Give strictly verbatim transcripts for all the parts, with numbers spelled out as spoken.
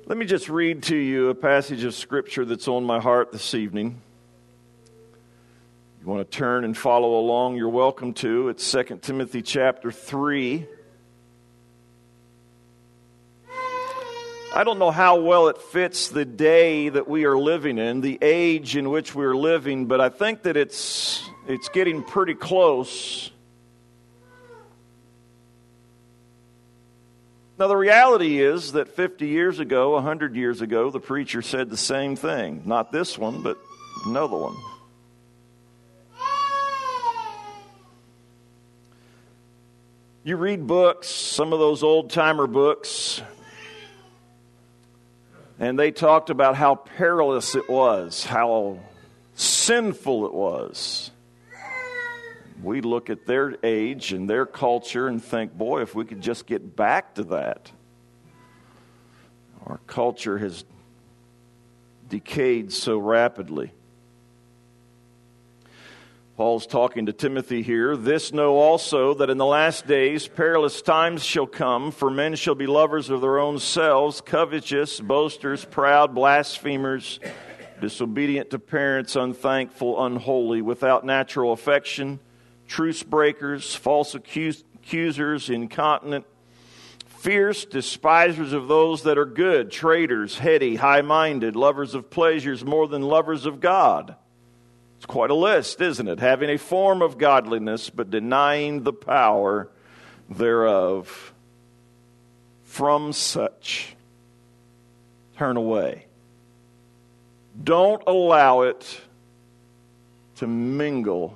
Let me just read to you a passage of Scripture that's on my heart this evening. You want to turn and follow along, you're welcome to. It's Second Timothy chapter three. I don't know how well it fits the day that we are living in, the age in which we're living, but I think that it's it's getting pretty close. Now, the reality is that fifty years ago, one hundred years ago, the preacher said the same thing. Not this one, but another one. You read books, some of those old-timer books, and they talked about how perilous it was, how sinful it was. We look at their age and their culture and think, boy, if we could just get back to that. Our culture has decayed so rapidly. Paul's talking to Timothy here. This know also that in the last days perilous times shall come, for men shall be lovers of their own selves, covetous, boasters, proud, blasphemers, disobedient to parents, unthankful, unholy, without natural affection, truce breakers, false accus- accusers, incontinent, fierce, despisers of those that are good, traitors, heady, high-minded, lovers of pleasures more than lovers of God. It's quite a list, isn't it? Having a form of godliness, but denying the power thereof. From such, turn away. Don't allow it to mingle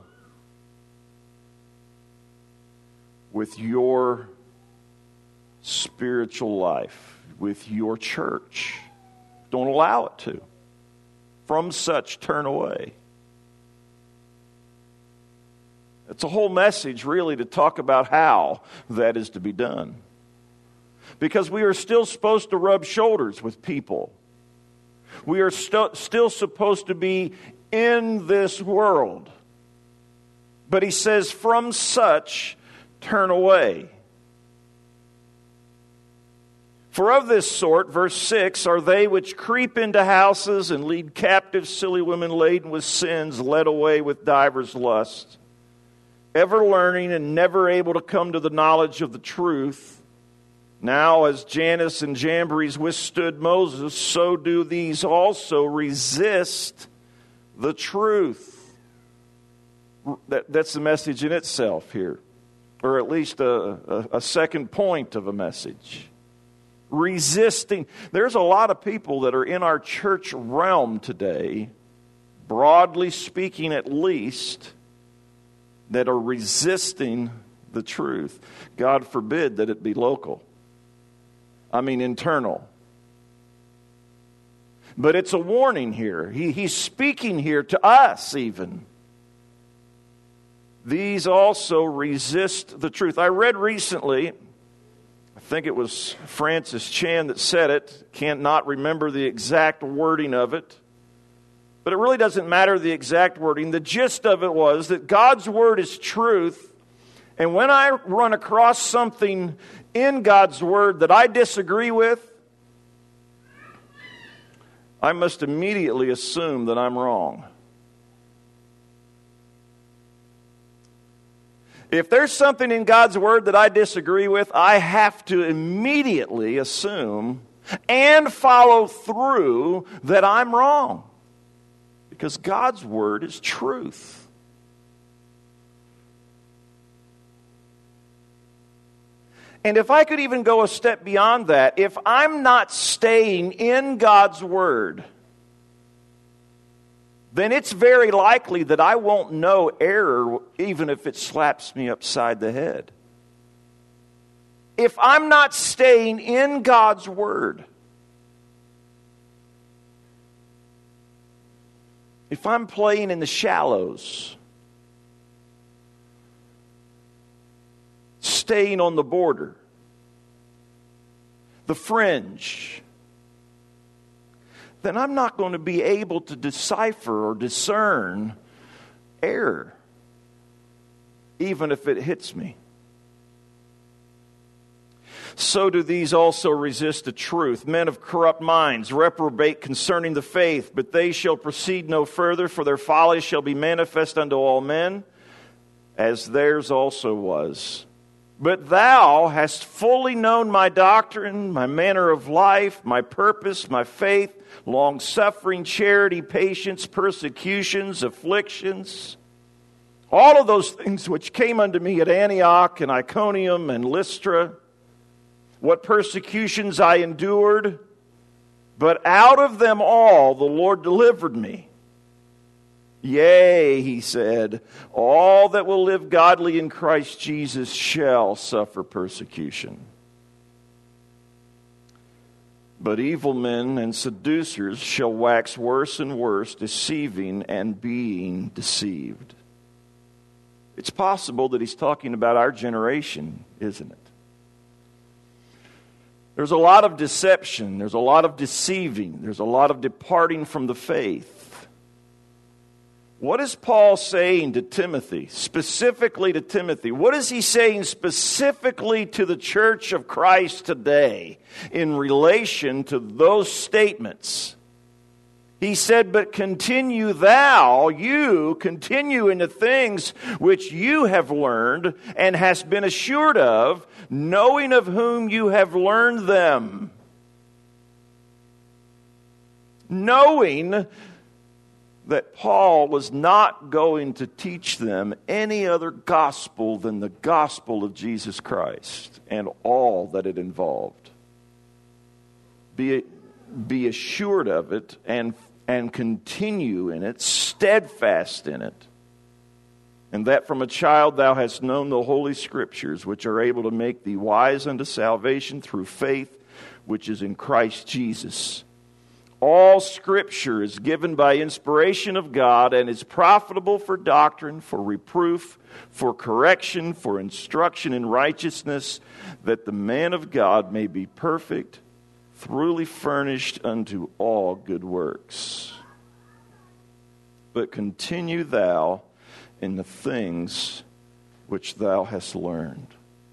with your spiritual life, with your church. Don't allow it to. From such, turn away. It's a whole message, really, to talk about how that is to be done. Because we are still supposed to rub shoulders with people. We are st- still supposed to be in this world. But he says, from such, turn away. For of this sort, verse six, are they which creep into houses and lead captive silly women laden with sins, led away with divers lusts, ever learning and never able to come to the knowledge of the truth. Now, as Jannes and Jambres withstood Moses, so do these also resist the truth. That, that's the message in itself here. Or at least a, a, a second point of a message. Resisting. There's a lot of people that are in our church realm today, broadly speaking at least, that are resisting the truth. God forbid that it be local. I mean internal. But it's a warning here. He, he's speaking here to us even. These also resist the truth. I read recently, I think it was Francis Chan that said it. Can't not remember the exact wording of it. But it really doesn't matter the exact wording. The gist of it was that God's Word is truth. And when I run across something in God's Word that I disagree with, I must immediately assume that I'm wrong. If there's something in God's Word that I disagree with, I have to immediately assume and follow through that I'm wrong. Because God's Word is truth. And if I could even go a step beyond that, if I'm not staying in God's Word, then it's very likely that I won't know error even if it slaps me upside the head. If I'm not staying in God's Word, if I'm playing in the shallows, staying on the border, the fringe, then I'm not going to be able to decipher or discern error, even if it hits me. so do these also resist the truth. Men of corrupt minds reprobate concerning the faith, but they shall proceed no further, for their folly shall be manifest unto all men, as theirs also was. But thou hast fully known my doctrine, my manner of life, my purpose, my faith, long-suffering, charity, patience, persecutions, afflictions, all of those things which came unto me at Antioch and Iconium and Lystra, what persecutions I endured, but out of them all the Lord delivered me. Yea, he said, all that will live godly in Christ Jesus shall suffer persecution. But evil men and seducers shall wax worse and worse, deceiving and being deceived. It's possible that he's talking about our generation, isn't it? There's a lot of deception. There's a lot of deceiving. There's a lot of departing from the faith. What is Paul saying to Timothy, specifically to Timothy? What is he saying specifically to the church of Christ today in relation to those statements? He said, but continue thou, you, continue in the things which you have learned and hast been assured of, knowing of whom you have learned them. Knowing that Paul was not going to teach them any other gospel than the gospel of Jesus Christ and all that it involved. Be, be assured of it and, and continue in it, steadfast in it. And that from a child thou hast known the Holy Scriptures, which are able to make thee wise unto salvation through faith, which is in Christ Jesus. All Scripture is given by inspiration of God and is profitable for doctrine, for reproof, for correction, for instruction in righteousness, that the man of God may be perfect, thoroughly furnished unto all good works. But continue thou in the things which thou hast learned.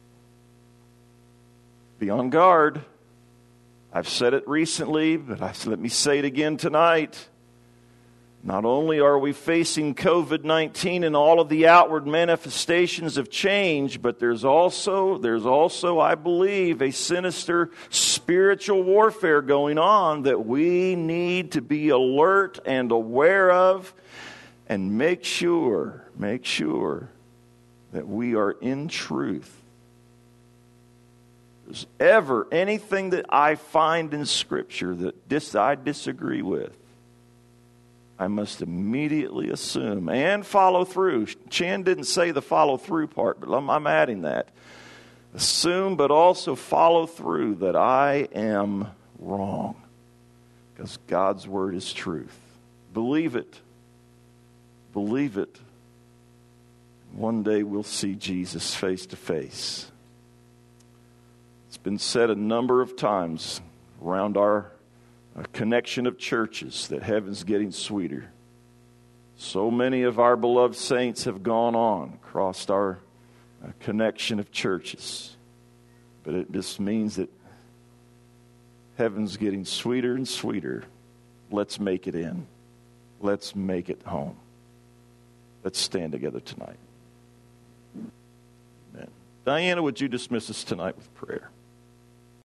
Be on guard. I've said it recently, but I, let me say it again tonight. Not only are we facing covid nineteen and all of the outward manifestations of change, but there's also, there's also, I believe, a sinister spiritual warfare going on that we need to be alert and aware of and make sure, make sure that we are in truth. There's ever anything that I find in Scripture that dis- I disagree with, I must immediately assume and follow through. Chan didn't say the follow through part, but I'm, I'm adding that. Assume, but also follow through that I am wrong, because God's word is truth. Believe it. Believe it. One day we'll see Jesus face to face. It's been said a number of times around our uh, connection of churches that heaven's getting sweeter. So many of our beloved saints have gone on, crossed our uh, connection of churches. But it just means that heaven's getting sweeter and sweeter. Let's make it in. Let's make it home. Let's stand together tonight. Amen. Diana, would you dismiss us tonight with prayer?